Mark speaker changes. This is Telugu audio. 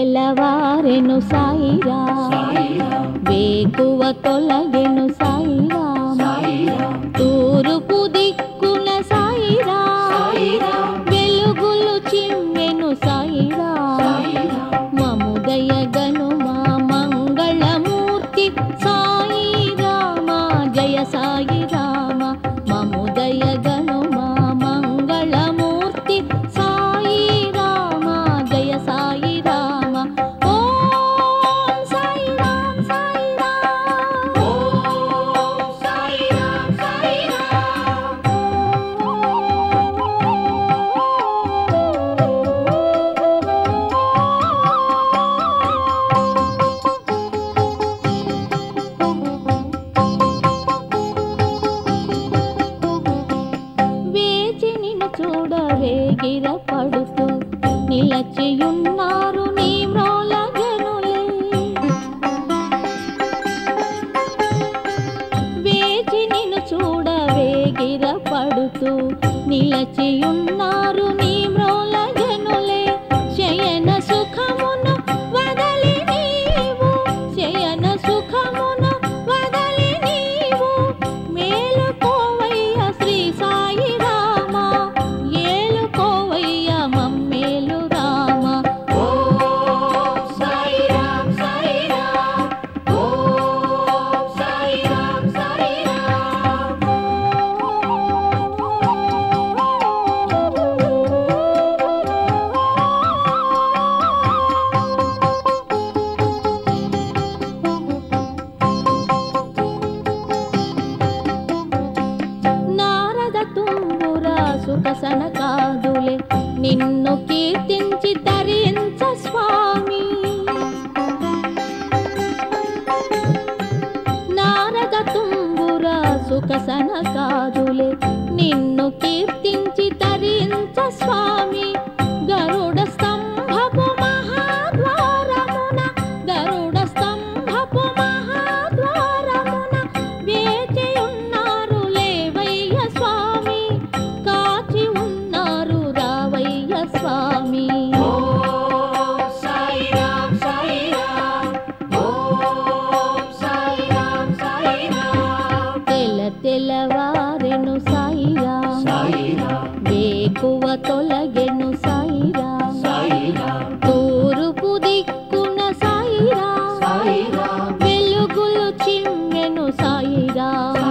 Speaker 1: తెల్లవారెను సాయిరాం, వేకువ తొలగెను సాయిరాం, తూర్పు దిక్కున సాయిరాం, వెలుగులు చిమ్మెను సాయిరాం, మముదయగను మా మంగళమూర్తి సాయిరామ, జయ సాయిరామ, మముదయగను మా మంగళమూర్తి సాయిరామ, జయ సాయిరామ. ఓం సాయిరాం సాయిరాం, ఓం సాయిరాం సాయిరాం. వేచి నిన్ను చూడవే గిరపడుతూ నిలచియున్నారు నీ మ్రోల జనులే, వేచి నిన్ను చూడవే గిరపడుతూ నిలచియున్నారు నీ మ్రోల జనులే, శయన సుఖమును వదలి నీవు, శయన సుఖమును వదలి నీవు, మేలుకోవయ్య శ్రీ సాయి రామ, ఏలుకోవయ్య మమ్మేలు రామ. ఓం సాయిరాం సాయిరాం, ఓం సాయిరాం సాయిరాం. నారద తుంబుర సుఖసన కాదులే నిన్ను కీర్తించి తరించ స్వామి, నారద తుంబుర సుఖసన కాదులే నిన్ను కీర్తించి తరించ స్వామి, గరుడ స్తంభపు మహాద్వారమున, గరుడ స్తంభపు మహాద్వారమున వేచి ఉన్నారు లేవయ్య స్వామి, కాచి ఉన్నారు రావయ్య స్వామి. ఓం సాయిరాం సాయిరాం, ఓం సాయిరాం సాయిరాం. తెల్లవారెను సాయిరాం, వేకువ తొలగెను సాయిరాం, తూర్పు దిక్కున సాయిరాం, వెలుగులు చిమ్మెను సాయిరాం.